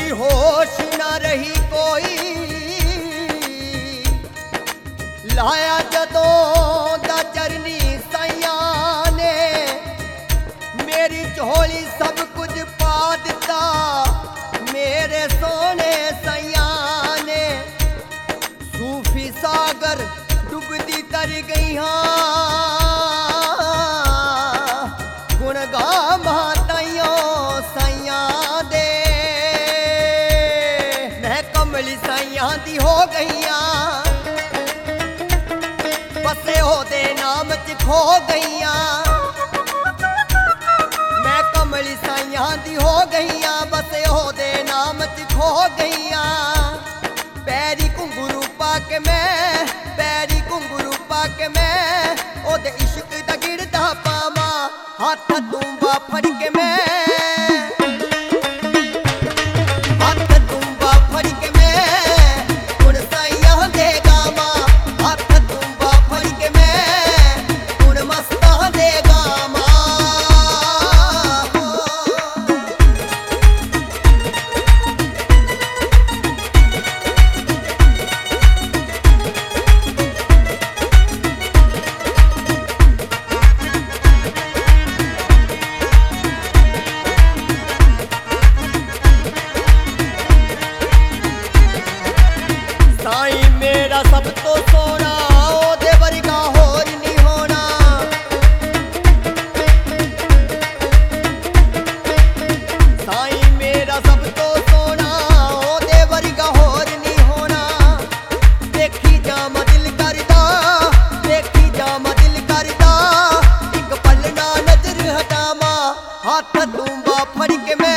होश न रही कोई लाया जदों दा चरनी साइयां ने मेरी झोली सब कुछ पा दिता मेरे सोने साइयां ने सूफी सागर डुबदी तर गई गुण गा माताइयों साइयां दे मैं कमली साइयां दी हो गईयां बसे होदे नाम च खो गईयां मैं कमली साइयां दी हो गईयां बसे होदे नाम च खो गईयां पैरी घुंगरू पा के मैं पैरी घुंगरू पा के मैं ओदे इश्क दा गिरदा पावां हाथ दूंबा फड़ के मैं सब तो सोना ओदे वर्गा होर नहीं होना साईं मेरा सब तो सोना ओदे वर्गा होर नहीं होना देखी जामा दिल करदा देखी जामा दिल करदा एक पल ना नजर हटावा हाथ दूंबा फड़ के मैं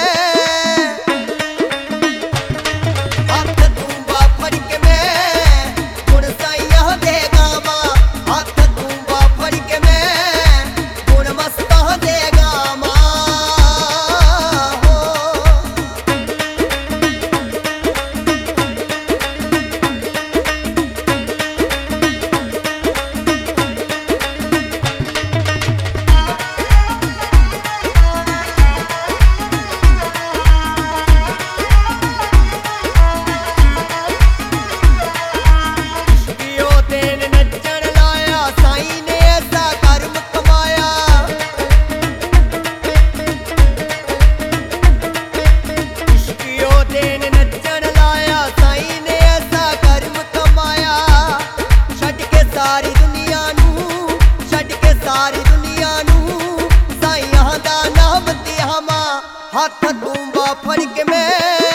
हाथ दूंबा फड़ के मैं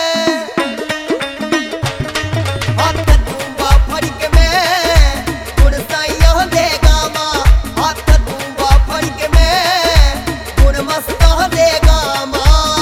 हाथ दूंबा फड़ के मैं गुण साइयां दे गावां हाथ दूंबा फड़ के मैं गुण मस्तां दे गावां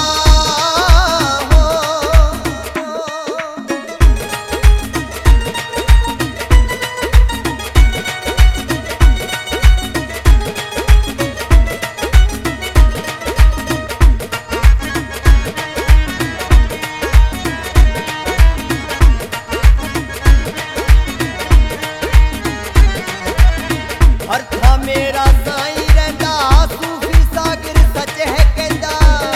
अर्था मेरा साईं रहिंदा सूफी सागर सच है कहंदा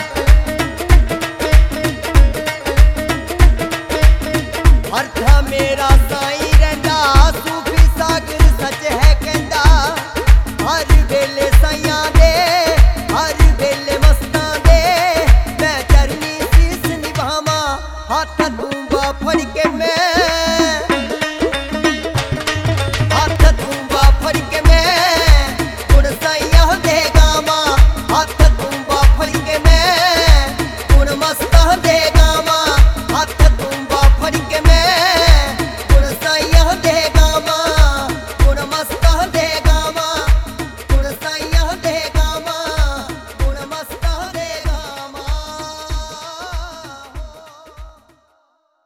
अर्था मेरा साईं रहिंदा सूफी सागर सच है कहंदा हर वेले साईयां दे